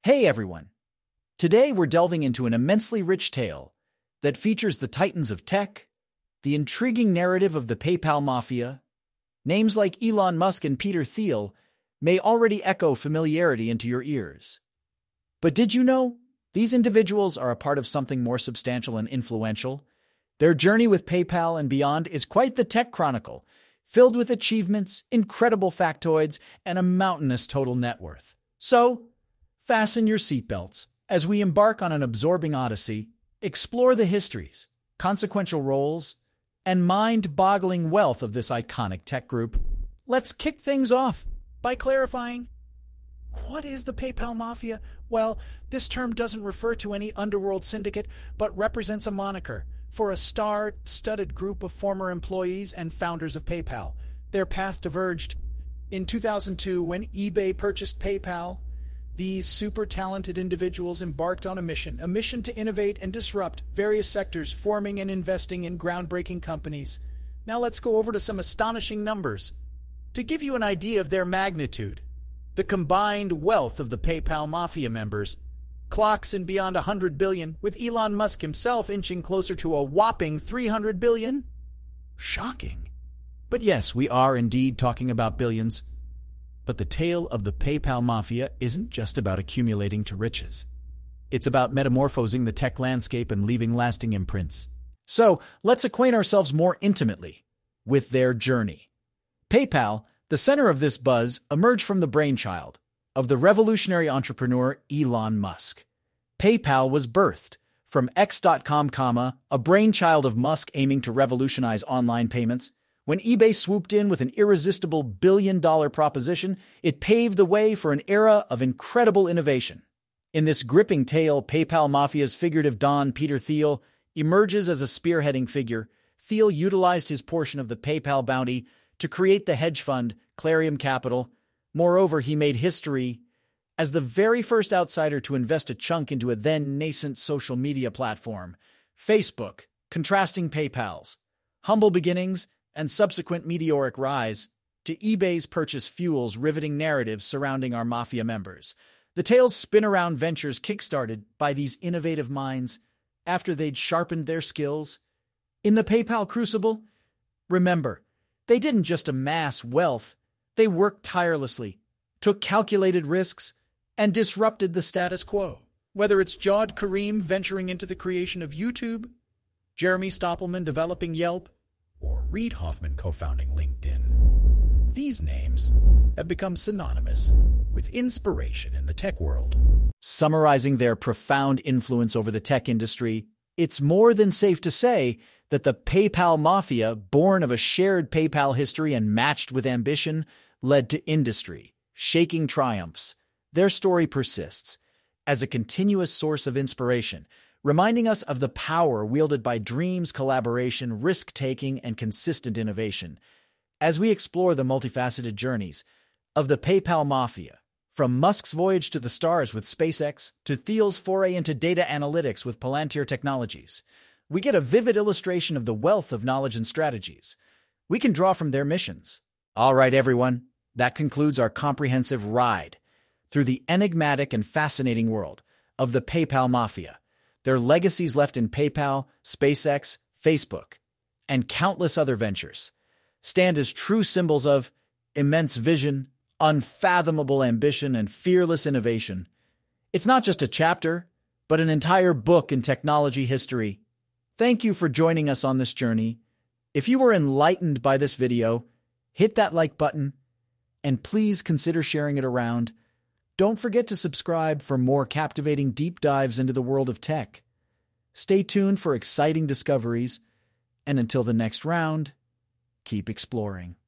Hey everyone! Today we're delving into an immensely rich tale that features the titans of tech, the intriguing narrative of the PayPal mafia. Names like Elon Musk and Peter Thiel may already echo familiarity into your ears. But did you know these individuals are a part of something more substantial and influential? Their journey with PayPal and beyond is quite the tech chronicle, filled with achievements, incredible factoids, and a mountainous total net worth. So, fasten your seatbelts as we embark on an absorbing odyssey, explore the histories, consequential roles, and mind-boggling wealth of this iconic tech group. Let's kick things off by clarifying, what is the PayPal Mafia? Well, this term doesn't refer to any underworld syndicate, but represents a moniker for a star-studded group of former employees and founders of PayPal. Their path diverged in 2002 when eBay purchased PayPal. These super talented individuals embarked on a mission to innovate and disrupt various sectors, forming and investing in groundbreaking companies. Now let's go over to some astonishing numbers. To give you an idea of their magnitude, the combined wealth of the PayPal Mafia members clocks in beyond $100 billion, with Elon Musk himself inching closer to a whopping $300 billion. Shocking. But yes, we are indeed talking about billions. But the tale of the PayPal Mafia isn't just about accumulating to riches. It's about metamorphosing the tech landscape and leaving lasting imprints. So, let's acquaint ourselves more intimately with their journey. PayPal, the center of this buzz, emerged from the brainchild of the revolutionary entrepreneur Elon Musk. PayPal was birthed from X.com, a brainchild of Musk aiming to revolutionize online payments. When eBay swooped in with an irresistible billion-dollar proposition, it paved the way for an era of incredible innovation. In this gripping tale, PayPal Mafia's figurative don, Peter Thiel, emerges as a spearheading figure. Thiel utilized his portion of the PayPal bounty to create the hedge fund, Clarium Capital. Moreover, he made history as the very first outsider to invest a chunk into a then-nascent social media platform, Facebook, contrasting PayPal's humble beginnings and subsequent meteoric rise to eBay's purchase fuels riveting narratives surrounding our mafia members. The tales spin around ventures kickstarted by these innovative minds after they'd sharpened their skills. In the PayPal crucible, remember, they didn't just amass wealth, they worked tirelessly, took calculated risks, and disrupted the status quo. Whether it's Jawed Karim venturing into the creation of YouTube, Jeremy Stoppelman developing Yelp, or Reid Hoffman co-founding LinkedIn, these names have become synonymous with inspiration in the tech world. Summarizing their profound influence over the tech industry, it's more than safe to say that the PayPal Mafia, born of a shared PayPal history and matched with ambition, led to industry-shaking triumphs. Their story persists as a continuous source of inspiration, reminding us of the power wielded by dreams, collaboration, risk-taking, and consistent innovation. As we explore the multifaceted journeys of the PayPal Mafia, from Musk's voyage to the stars with SpaceX to Thiel's foray into data analytics with Palantir Technologies, we get a vivid illustration of the wealth of knowledge and strategies we can draw from their missions. All right, everyone, that concludes our comprehensive ride through the enigmatic and fascinating world of the PayPal Mafia. Their legacies left in PayPal, SpaceX, Facebook, and countless other ventures stand as true symbols of immense vision, unfathomable ambition, and fearless innovation. It's not just a chapter, but an entire book in technology history. Thank you for joining us on this journey. If you were enlightened by this video, hit that like button, and please consider sharing it around. Don't forget to subscribe for more captivating deep dives into the world of tech. Stay tuned for exciting discoveries, and until the next round, keep exploring.